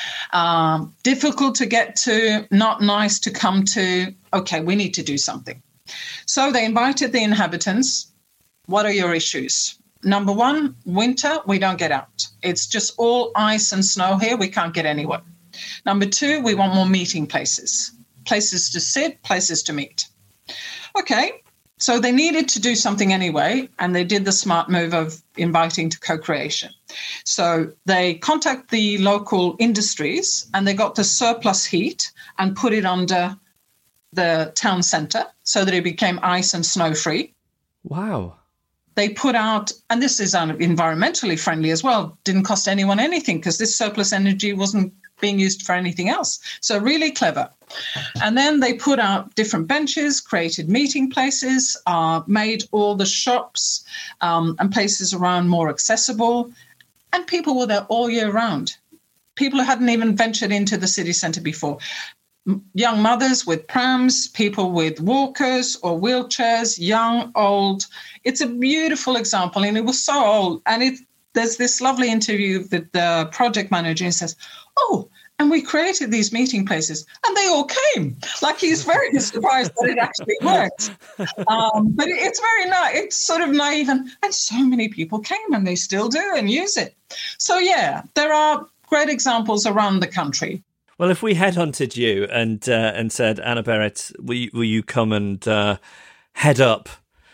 Difficult to get to, not nice to come to. Okay, we need to do something. So they invited the inhabitants. What are your issues? Number one, winter, we don't get out. It's just all ice and snow here. We can't get anywhere. Number two, we want more meeting places. Places to sit, places to meet. Okay, so they needed to do something anyway, and they did the smart move of inviting to co-creation. So they contact the local industries, and they got the surplus heat and put it under the town centre so that it became ice and snow-free. Wow. They put out, and this is environmentally friendly as well, didn't cost anyone anything because this surplus energy wasn't being used for anything else. So really clever. And then they put out different benches, created meeting places, made all the shops and places around more accessible. And people were there all year round. People who hadn't even ventured into the city centre before. Young mothers with prams, people with walkers or wheelchairs, young, old. It's a beautiful example. And it was so old. And there's this lovely interview with the project manager and says, oh, and we created these meeting places and they all came. Like he's very surprised that it actually worked. But it's very nice. It's sort of naive and so many people came and they still do and use it. So, yeah, there are great examples around the country. Well, if we headhunted you and said, Anna Berrett, will you come and head up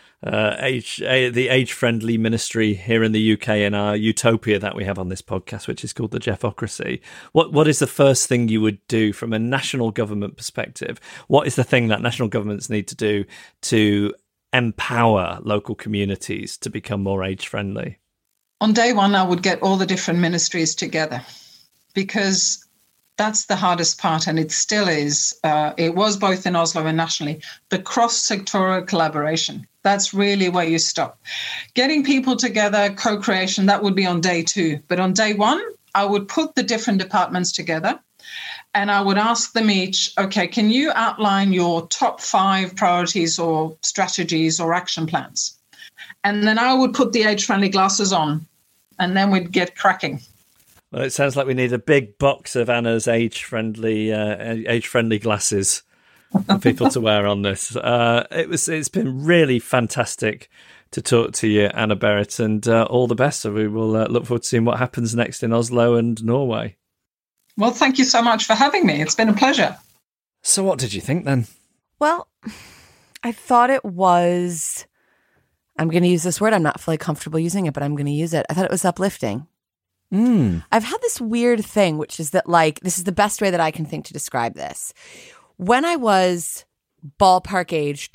the age-friendly ministry here in the UK in our utopia that we have on this podcast, which is called the Jeffocracy. What is the first thing you would do from a national government perspective? What is the thing that national governments need to do to empower local communities to become more age-friendly? On day one, I would get all the different ministries together because that's the hardest part, and it still is. It was both in Oslo and nationally, the cross-sectoral collaboration. That's really where you stop. Getting people together, co-creation, that would be on day two. But on day one, I would put the different departments together and I would ask them each, okay, can you outline your top 5 priorities or strategies or action plans? And then I would put the age-friendly glasses on and then we'd get cracking. Well, it sounds like we need a big box of Anna's age-friendly glasses for people to wear on this. It's been really fantastic to talk to you, Anna Berrett, and all the best. So we will look forward to seeing what happens next in Oslo and Norway. Well, thank you so much for having me. It's been a pleasure. So what did you think then? Well, I thought it was, I'm going to use this word. I'm not fully comfortable using it, but I'm going to use it. I thought it was uplifting. I've had this weird thing, which is that, like, this is the best way that I can think to describe this. When I was ballpark age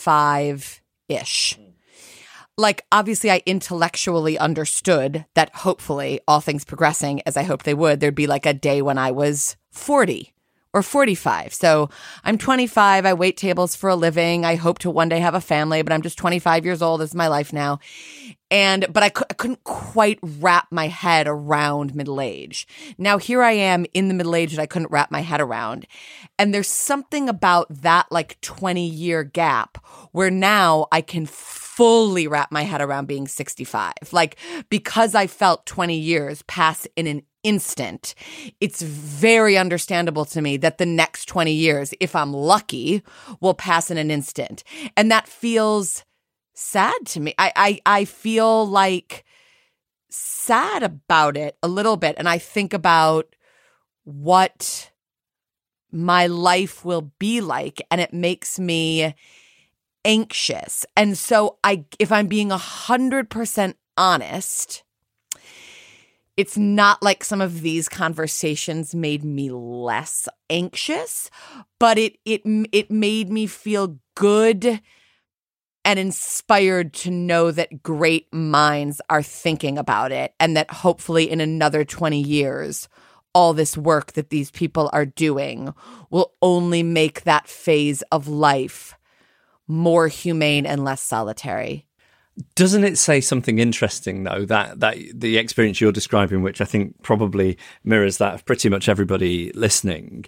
25-ish, like, obviously I intellectually understood that hopefully, all things progressing as I hoped they would, there'd be like a day when I was 40 or 45. So I'm 25. I wait tables for a living. I hope to one day have a family, but I'm just 25 years old. This is my life now. But I couldn't quite wrap my head around middle age. Now here I am in the middle age that I couldn't wrap my head around. And there's something about that like 20-year gap where now I can fully wrap my head around being 65. Like, because I felt 20 years pass in an instant, it's very understandable to me that the next 20 years, if I'm lucky, will pass in an instant. And that feels sad to me. I feel like sad about it a little bit. And I think about what my life will be like. And it makes me anxious. And so if I'm being 100% honest, it's not like some of these conversations made me less anxious, but it made me feel good and inspired to know that great minds are thinking about it, and that hopefully in another 20 years, all this work that these people are doing will only make that phase of life more humane and less solitary. Doesn't it say something interesting, though, that the experience you're describing, which I think probably mirrors that of pretty much everybody listening,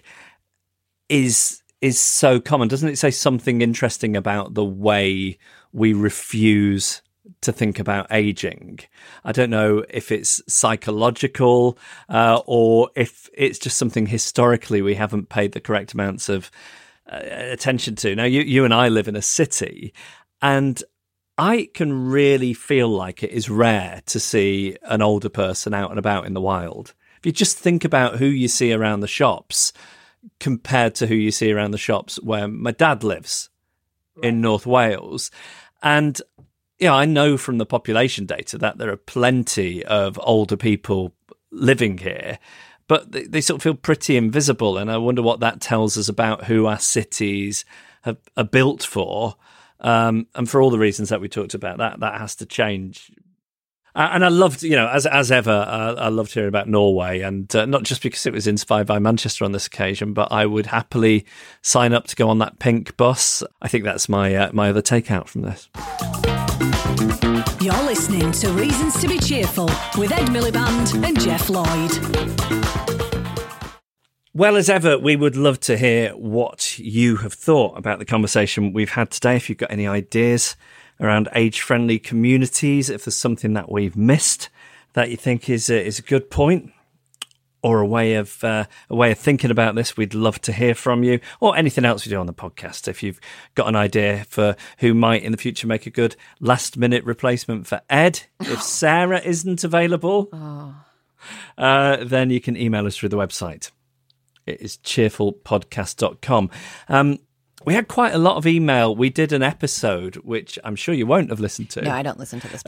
is so common? Doesn't it say something interesting about the way we refuse to think about aging? I don't know if it's psychological or if it's just something historically we haven't paid the correct amounts of attention to. Now, you and I live in a city, and I can really feel like it is rare to see an older person out and about in the wild. If you just think about who you see around the shops compared to who you see around the shops where my dad lives in North Wales. And, I know from the population data that there are plenty of older people living here, but they sort of feel pretty invisible. And I wonder what that tells us about who our cities are built for. And for all the reasons that we talked about, that has to change. And I loved, as ever, I loved hearing about Norway, and not just because it was inspired by Manchester on this occasion, but I would happily sign up to go on that pink bus. I think that's my my other takeout from this. You're listening to Reasons to be Cheerful with Ed Miliband and Jeff Lloyd. Well, as ever, we would love to hear what you have thought about the conversation we've had today. If you've got any ideas around age-friendly communities, if there's something that we've missed that you think is a good point, or a way of thinking about this, we'd love to hear from you. Or anything else we do on the podcast. If you've got an idea for who might in the future make a good last-minute replacement for Ed, if Sarah isn't available, then you can email us through the website. It is cheerfulpodcast.com. We had quite a lot of email. We did an episode, which I'm sure you won't have listened to. No, I don't listen to this.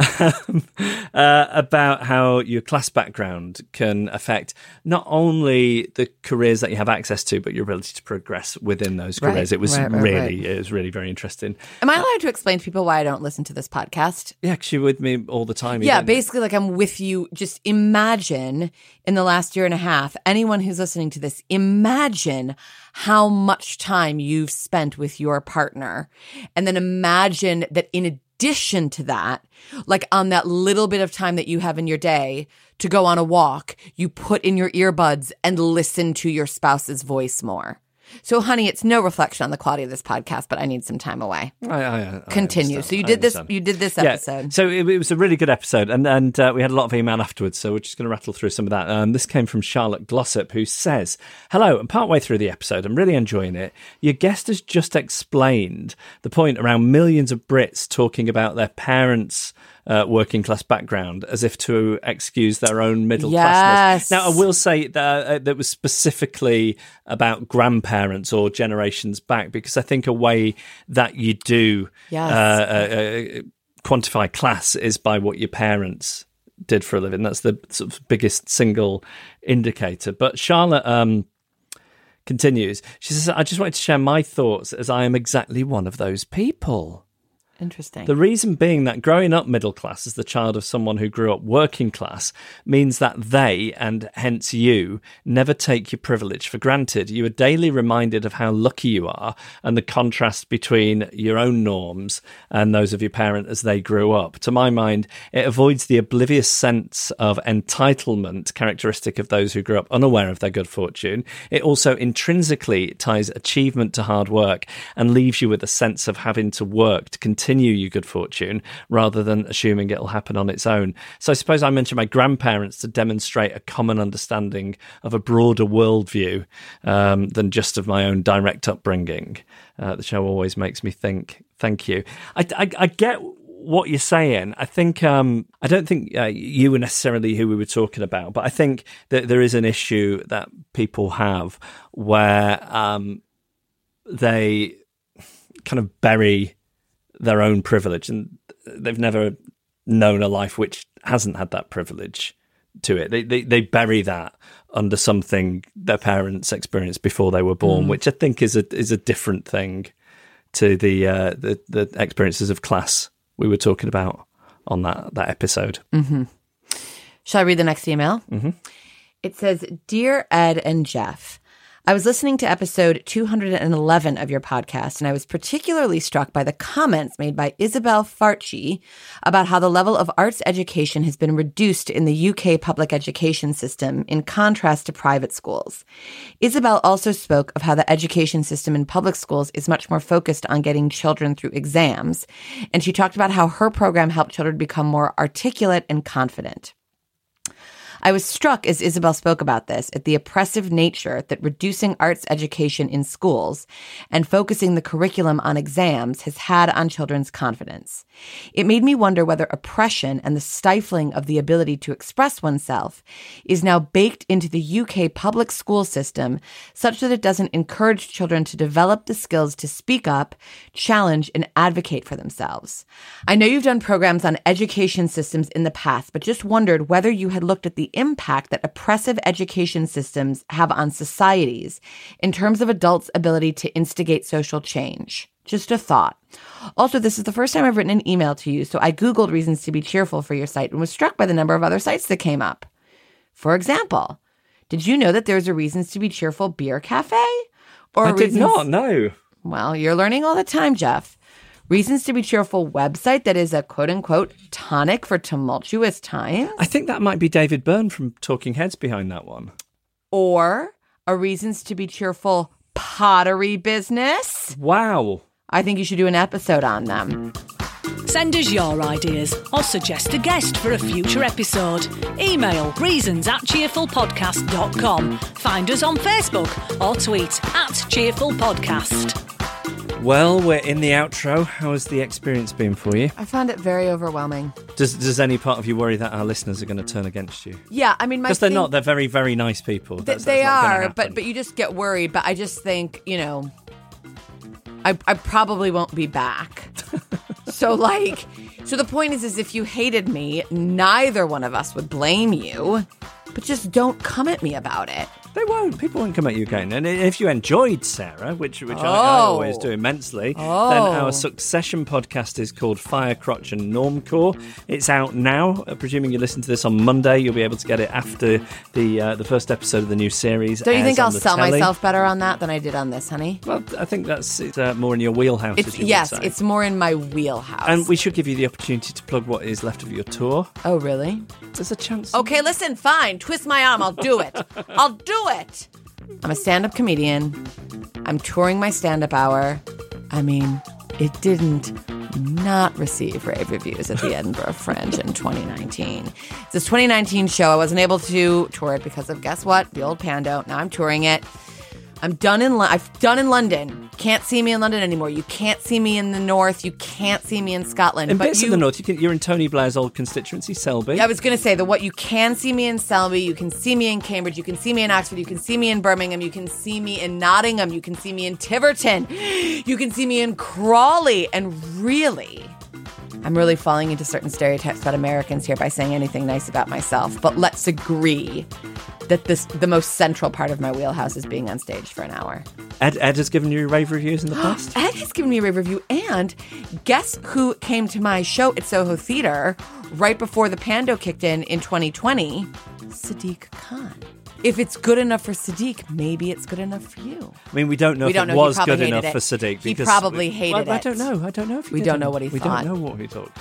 About how your class background can affect not only the careers that you have access to, but your ability to progress within those careers. It was really very interesting. Am I allowed to explain to people why I don't listen to this podcast? Yeah, because you're with me all the time. Yeah, basically, like I'm with you. Just imagine in the last year and a half, anyone who's listening to this, imagine how much time you've spent with your partner. And then imagine that in addition to that, like on that little bit of time that you have in your day to go on a walk, you put in your earbuds and listen to your spouse's voice more. So, honey, it's no reflection on the quality of this podcast, but I need some time away. I Continue. So you did this. You did this episode. Yeah. So it was a really good episode, and we had a lot of email afterwards. So we're just going to rattle through some of that. This came from Charlotte Glossop, who says, "Hello, I'm partway through the episode. I'm really enjoying it. Your guest has just explained the point around millions of Brits talking about their parents' working class background as if to excuse their own middle classness." Now, I will say that was specifically about grandparents or generations back, because I think a way that you do quantify class is by what your parents did for a living. That's the sort of biggest single indicator. But Charlotte continues. She says, "I just wanted to share my thoughts as I am exactly one of those people." Interesting. The reason being that growing up middle class as the child of someone who grew up working class means that they, and hence you, never take your privilege for granted. You are daily reminded of how lucky you are and the contrast between your own norms and those of your parent as they grew up. To my mind, it avoids the oblivious sense of entitlement characteristic of those who grew up unaware of their good fortune. It also intrinsically ties achievement to hard work and leaves you with a sense of having to work to continue your good fortune rather than assuming it'll happen on its own. So I suppose I mentioned my grandparents to demonstrate a common understanding of a broader worldview than just of my own direct upbringing. The show always makes me think. Thank you. I get what you're saying. I think I don't think you were necessarily who we were talking about, but I think that there is an issue that people have where they kind of bury their own privilege, and they've never known a life which hasn't had that privilege to it. They bury that under something their parents experienced before they were born, which I think is a different thing to the experiences of class we were talking about on that episode. Mm-hmm. Shall I read the next email? Mm-hmm. It says, Dear Ed and Jeff, I was listening to episode 211 of your podcast, and I was particularly struck by the comments made by Isabel Farchi about how the level of arts education has been reduced in the UK public education system in contrast to private schools. Isabel also spoke of how the education system in public schools is much more focused on getting children through exams, and she talked about how her program helped children become more articulate and confident. I was struck as Isabel spoke about this at the oppressive nature that reducing arts education in schools and focusing the curriculum on exams has had on children's confidence. It made me wonder whether oppression and the stifling of the ability to express oneself is now baked into the UK public school system such that it doesn't encourage children to develop the skills to speak up, challenge, and advocate for themselves. I know you've done programs on education systems in the past, but just wondered whether you had looked at the impact that oppressive education systems have on societies in terms of adults' ability to instigate social change. Just a thought. Also, this is the first time I've written an email to you, so I Googled reasons to be cheerful for your site and was struck by the number of other sites that came up. For example, did you know that there's a Reasons to be Cheerful beer cafe? Or I did not know. Well, you're learning all the time, Jeff. Reasons to be Cheerful website that is a quote-unquote tonic for tumultuous times. I think that might be David Byrne from Talking Heads behind that one. Or a Reasons to be Cheerful pottery business. Wow. I think you should do an episode on them. Send us your ideas or suggest a guest for a future episode. Email reasons@cheerfulpodcast.com. Find us on Facebook or tweet @cheerfulpodcast. Well, we're in the outro. How has the experience been for you? I found it very overwhelming. Does any part of you worry that our listeners are going to turn against you? Yeah, I mean, because they're not. They're very, very nice people. They are, but you just get worried. But I just think, I probably won't be back. So the point is if you hated me, neither one of us would blame you. But just don't come at me about it. They won't. People won't come at you again. And if you enjoyed Sarah, which I always do immensely, then our Succession podcast is called Fire, Crotch and Normcore. It's out now. Presuming you listen to this on Monday, you'll be able to get it after the first episode of the new series. Don't you think I'll sell myself better on that than I did on this, honey? Well, I think it's more in your wheelhouse, it's more in my wheelhouse. And we should give you the opportunity to plug what is left of your tour. Oh, really? There's a chance. Okay, listen, fine. Twist my arm. I'll do it. I'll do it. I'm a stand-up comedian. I'm touring my stand-up hour. I mean, it didn't not receive rave reviews at the Edinburgh Fringe in 2019. It's this 2019 show. I wasn't able to tour it because of, guess what? The old Pando. Now I'm touring it. I've done in London. Can't see me in London anymore. You can't see me in the north. You can't see me in Scotland. In bits of the north, you're in Tony Blair's old constituency, Selby. I was going to say that you can see me in Selby, you can see me in Cambridge, you can see me in Oxford, you can see me in Birmingham, you can see me in Nottingham, you can see me in Tiverton, you can see me in Crawley, and really, I'm really falling into certain stereotypes about Americans here by saying anything nice about myself, but let's agree that the most central part of my wheelhouse is being on stage for an hour. Ed has given you rave reviews in the past? Ed has given me a rave review, and guess who came to my show at Soho Theatre right before the Pando kicked in 2020? Sadiq Khan. If it's good enough for Sadiq, maybe it's good enough for you. I mean, we don't know if it was good enough for Sadiq. He probably hated it. I don't know. If we don't know what he thought. We don't know what he thought.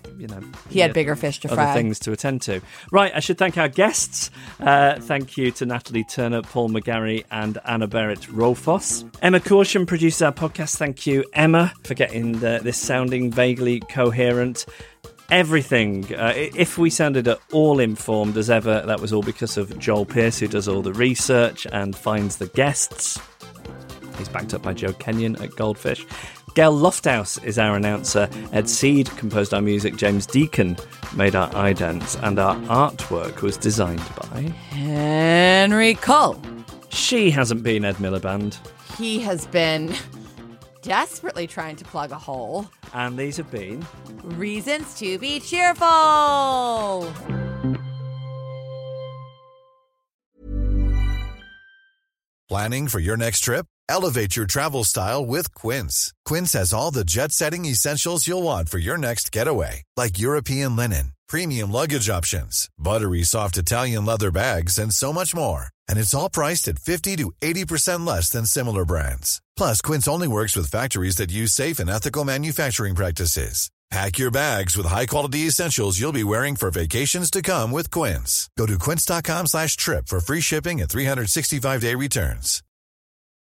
He had bigger fish to fry. Other things to attend to. Right, I should thank our guests. Thank you to Natalie Turner, Paul McGarry and Anna Barrett-Rolfos. Emma Caution produces our podcast. Thank you, Emma, for getting this sounding vaguely coherent. Everything. If we sounded at all informed as ever, that was all because of Joel Pearce, who does all the research and finds the guests. He's backed up by Joe Kenyon at Goldfish. Gail Lofthouse is our announcer. Ed Seed composed our music. James Deacon made our idents. And our artwork was designed by Henry Cull. She hasn't been Ed Miliband. He has been desperately trying to plug a hole. And these have been Reasons to be cheerful. Planning for your next trip? Elevate your travel style with Quince. Quince has all the jet-setting essentials you'll want for your next getaway, like European linen, premium luggage options, buttery soft Italian leather bags, and so much more. And it's all priced at 50 to 80% less than similar brands. Plus, Quince only works with factories that use safe and ethical manufacturing practices. Pack your bags with high-quality essentials you'll be wearing for vacations to come with Quince. Go to quince.com/trip for free shipping and 365-day returns.